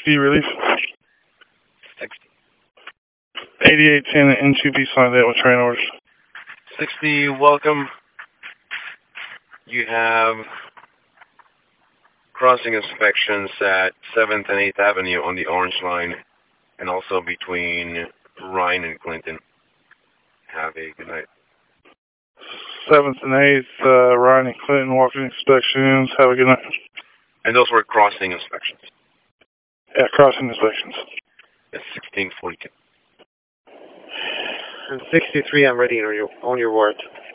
60 relief. 60. 8810 and N2B signed that with train orders. 60, welcome. You have crossing inspections at 7th and 8th Avenue on the Orange Line, and also between Rhine and Clinton. Have a good night. 7th and 8th, Ryan and Clinton walking inspections. Have a good night. And those were crossing inspections. Yeah, crossing inspections. It's 1642. And 63, I'm ready on your word.